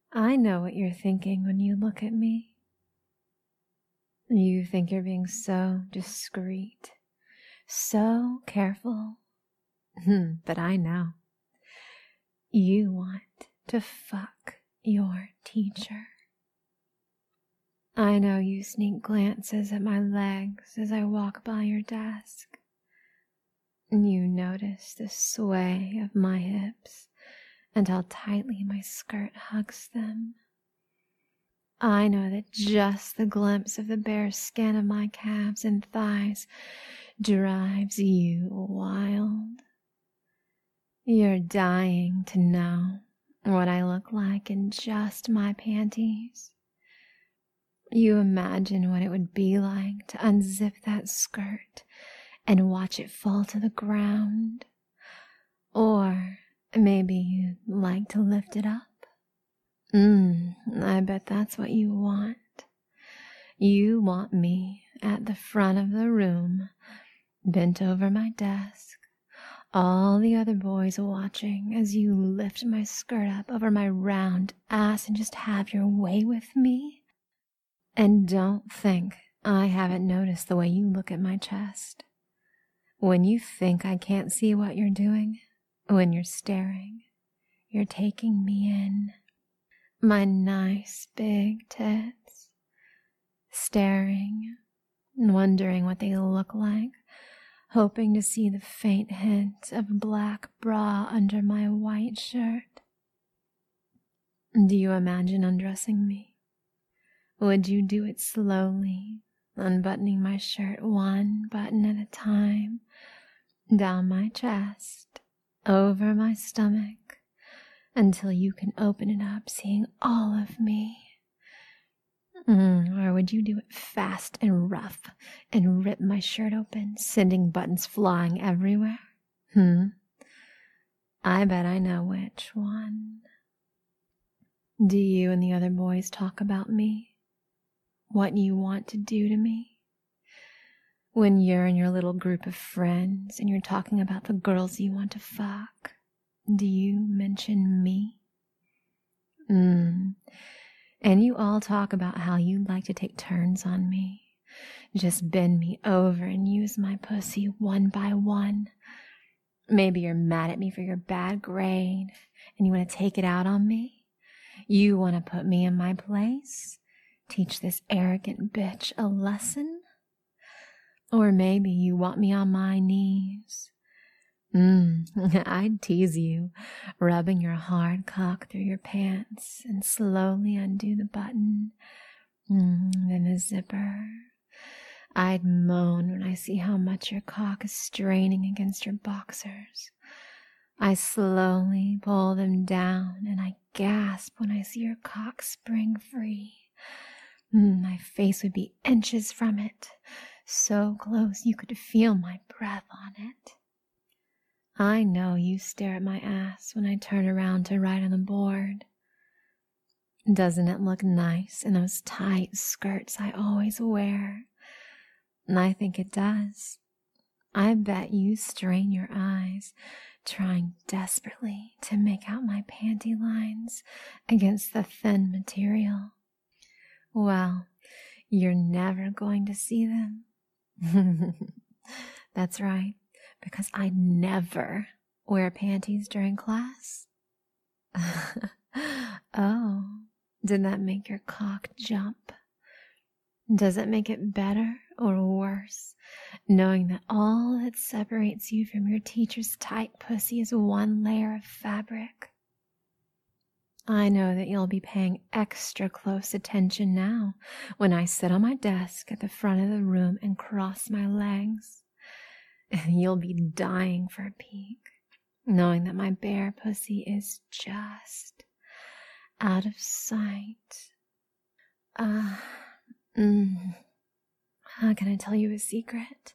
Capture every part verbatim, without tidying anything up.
I know what you're thinking when you look at me. You think you're being so discreet, so careful. But I know. You want to fuck your teacher. I know you sneak glances at my legs as I walk by your desk. You notice the sway of my hips and how tightly my skirt hugs them. I know that just the glimpse of the bare skin of my calves and thighs drives you wild. You're dying to know what I look like in just my panties. You imagine what it would be like to unzip that skirt and watch it fall to the ground. Or maybe you'd like to lift it up. Mmm, I bet that's what you want. You want me at the front of the room, bent over my desk, all the other boys watching as you lift my skirt up over my round ass and just have your way with me. And don't think I haven't noticed the way you look at my chest. When you think I can't see what you're doing, when you're staring, you're taking me in. My nice big tits, staring, wondering what they look like, hoping to see the faint hint of black bra under my white shirt. Do you imagine undressing me? Would you do it slowly, unbuttoning my shirt one button at a time, down my chest, over my stomach, until you can open it up, seeing all of me? Mm, or would you do it fast and rough and rip my shirt open, sending buttons flying everywhere? Hmm? I bet I know which one. Do you and the other boys talk about me? What you want to do to me? When you're in your little group of friends and you're talking about the girls you want to fuck, do you mention me? Mm. And you all talk about how you'd like to take turns on me. Just bend me over and use my pussy one by one. Maybe you're mad at me for your bad grade and you want to take it out on me. You want to put me in my place, teach this arrogant bitch a lesson. Or maybe you want me on my knees. Mm, I'd tease you, rubbing your hard cock through your pants and slowly undo the button, mm, then the zipper. I'd moan when I see how much your cock is straining against your boxers. I slowly pull them down and I gasp when I see your cock spring free. Mm, my face would be inches from it, so close you could feel my breath on it. I know you stare at my ass when I turn around to write on the board. Doesn't it look nice in those tight skirts I always wear? And I think it does. I bet you strain your eyes, trying desperately to make out my panty lines against the thin material. Well, you're never going to see them. That's right. Because I never wear panties during class. Oh, did that make your cock jump? Does it make it better or worse, knowing that all that separates you from your teacher's tight pussy is one layer of fabric? I know that you'll be paying extra close attention now when I sit on my desk at the front of the room and cross my legs. You'll be dying for a peek, knowing that my bare pussy is just out of sight. Ah, uh, mm, how can I tell you a secret?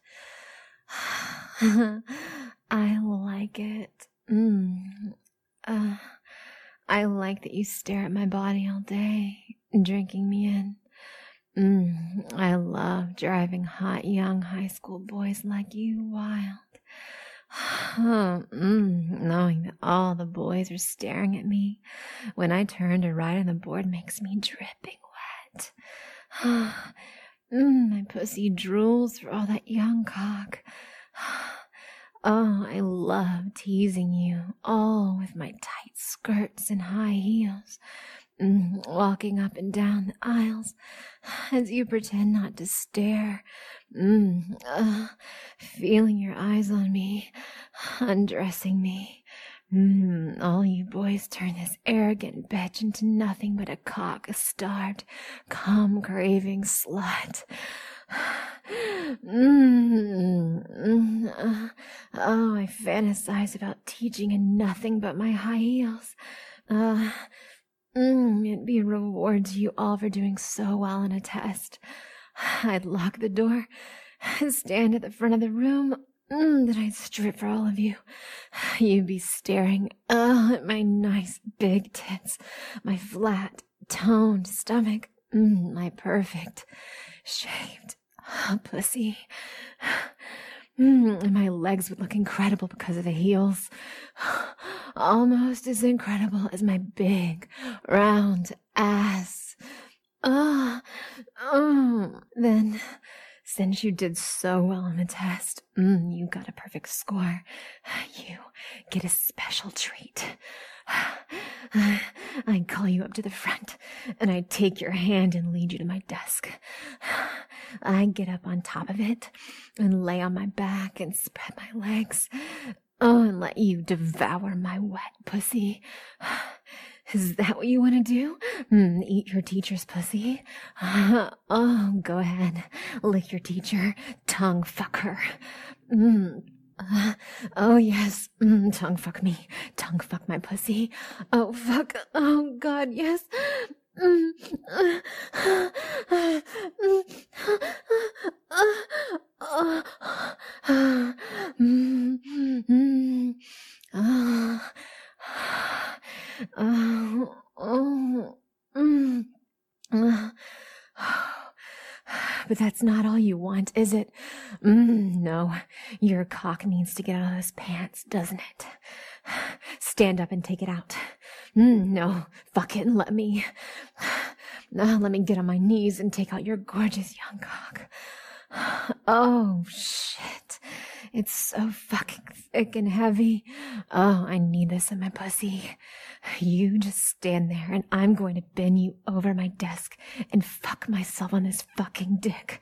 I like it. Mm, uh, I like that you stare at my body all day, drinking me in. Mm, I love driving hot young high school boys like you wild. Oh, mm, knowing that all the boys are staring at me when I turn to write on the board makes me dripping wet. mm, my pussy drools for all that young cock. Oh, I love teasing you, all with my tight skirts and high heels, mm, walking up and down the aisles as you pretend not to stare, mm, uh, feeling your eyes on me, undressing me. Mm, all you boys turn this arrogant bitch into nothing but a cock-starved, cum-craving slut. Mm, mm, uh, oh, I fantasize about teaching in nothing but my high heels. Uh, mm, it'd be a reward to you all for doing so well in a test. I'd lock the door, stand at the front of the room, mm, then I'd strip for all of you. You'd be staring uh, at my nice big tits, my flat, toned stomach, mm, my perfect, shaved Oh, pussy. Mm, and my legs would look incredible because of the heels. Almost as incredible as my big, round ass. Oh, oh. Then, since you did so well on the test, mm, you got a perfect score. You get a special treat. I'd call you up to the front, and I'd take your hand and lead you to my desk. I'd get up on top of it and lay on my back and spread my legs. Oh, and let you devour my wet pussy. Is that what you want to do? Mm, eat your teacher's pussy? Oh, go ahead. Lick your teacher. Tongue fuck her. Mm. Uh, oh, yes. Mm, tongue fuck me. Tongue fuck my pussy. Oh, fuck. Oh, God, yes. Mm. Uh, uh, uh, uh, uh, mm, mm, uh, oh, oh, mm, uh, But that's not all you want, is it? Mm, no, your cock needs to get out of those pants, doesn't it? Stand up and take it out. Mm, no, fuck it and let me... Now let me get on my knees and take out your gorgeous young cock. Oh, shit. It's so fucking thick and heavy. Oh, I need this in my pussy. You just stand there and I'm going to bend you over my desk and fuck myself on this fucking dick.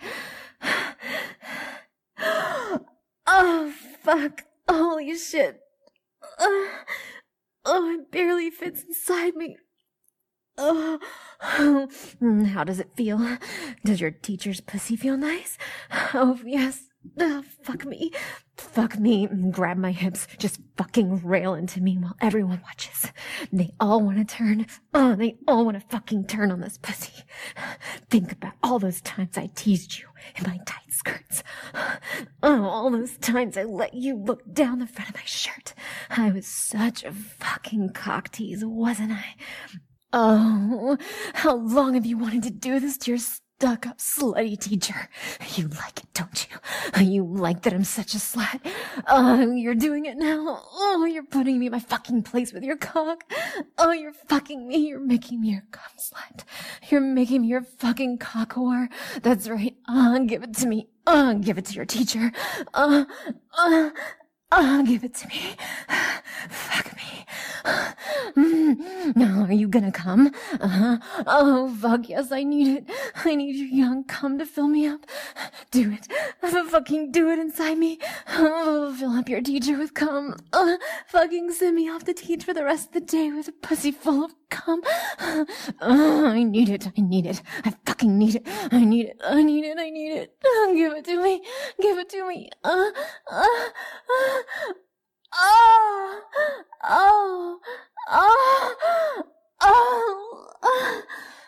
Oh, fuck. Holy shit. Uh, oh, it barely fits inside me. Oh, how does it feel? Does your teacher's pussy feel nice? Oh, yes. Oh, fuck me. Fuck me. Grab my hips. Just fucking rail into me while everyone watches. They all want to turn. Oh, they all want to fucking turn on this pussy. Think about all those times I teased you in my tight skirts. Oh, all those times I let you look down the front of my shirt. I was such a fucking cock tease, wasn't I? Oh, how long have you wanted to do this to your stuck-up, slutty teacher? You like it, don't you? You like that I'm such a slut? Oh, you're doing it now? Oh, you're putting me in my fucking place with your cock? Oh, you're fucking me. You're making me your cum slut. You're making me your fucking cock whore. That's right. Uh, give it to me. Uh, give it to your teacher. Uh, uh, uh, give it to me. Fuck me. Mm, no, are you gonna come? Uh-huh. Oh, fuck, yes, I need it. I need your young cum to fill me up. Do it. Fucking do it inside me. Oh, fill up your teacher with cum. Uh, fucking send me off to teach for the rest of the day with a pussy full of cum. Oh, I need it. I need it. I fucking need it. I need it. I need it. I need it. Oh, give it to me. Give it to me. Uh, uh, uh. Oh, oh, oh, oh, oh,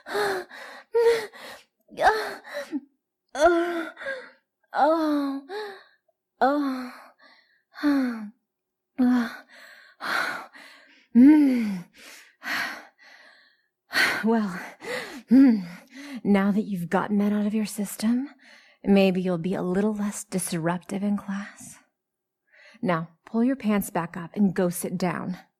oh, oh, oh, oh, mm. Well, mm, now that you've gotten that out of your system, maybe you'll be a little less disruptive in class. Now, pull your pants back up and go sit down.